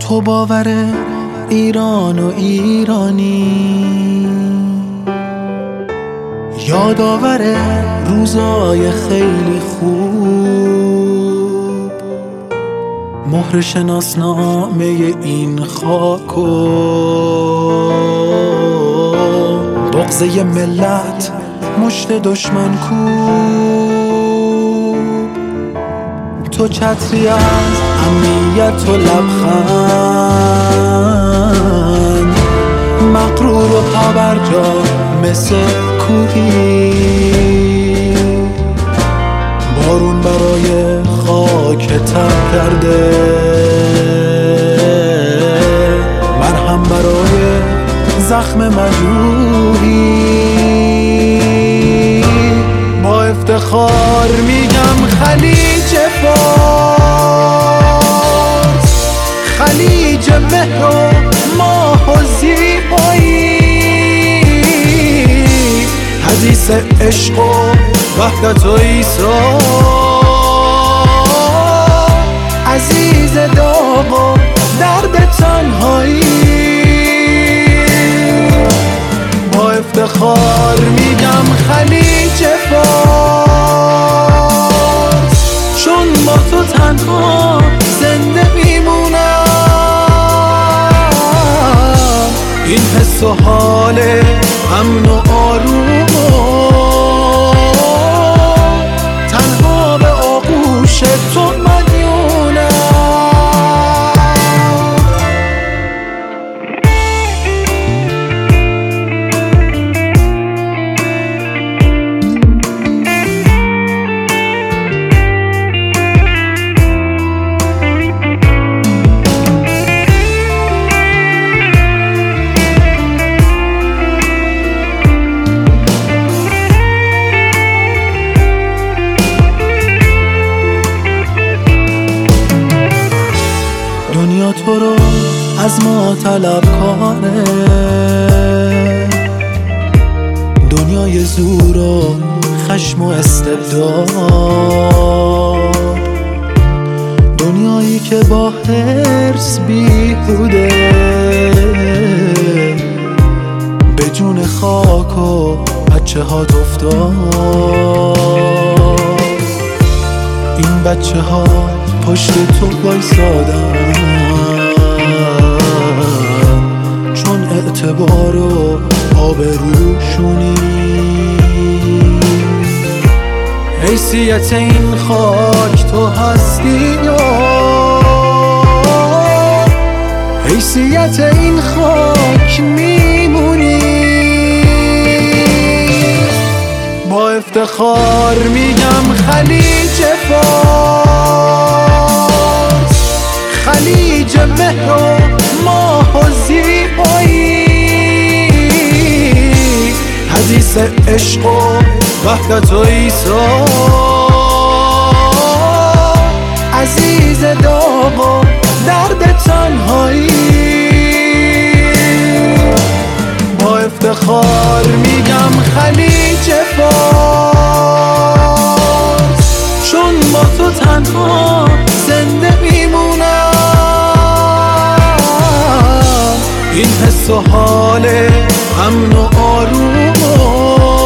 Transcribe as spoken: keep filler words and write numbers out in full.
تو باور ایران و ایرانی، یادآور روزای خیلی خوب، مهر شناسنامه این خاک و بغضه ملت مشت دشمن کوب. تو چتری از امنیت و لبخند، مغرور و پابرجا مثل کوهی، بارون برای خاک تر کرده، مرهم برای زخم مجروحی. با افتخار میگم خلیج فارس، خلیج مهر و ماه و زیبایی، حدیث عشق و وحدت و ایثار، عزیز داغ و درد تنهایی. با افتخار میگم خلیج فارس، چون با تو تنها زنده میمونم. این حس و حال امن و آروم و تنها به آغوش تو مدیونم. دنیا تو رو از ما طلبکاره، دنیای زور و خشم و استبداد، دنیایی که با حرص بیهوده به جون خاک و بچه هات افتاد. این بچه ها پشت تو وایسادن، چون اعتبار و آبروشونی. حیثیت این خاک تو هستی یا حیثیت این خاک میمونی. با افتخار میگم خلیج فارس، خلیج مهر و ماه و زیبایی، حدیث عشق و وحدت و ایثار، عزیز داغ و درد تنهایی. با افتخار میگم خلیج فارس، چون با تو تنها زنده میمونم. این حس و حال امن و آروم و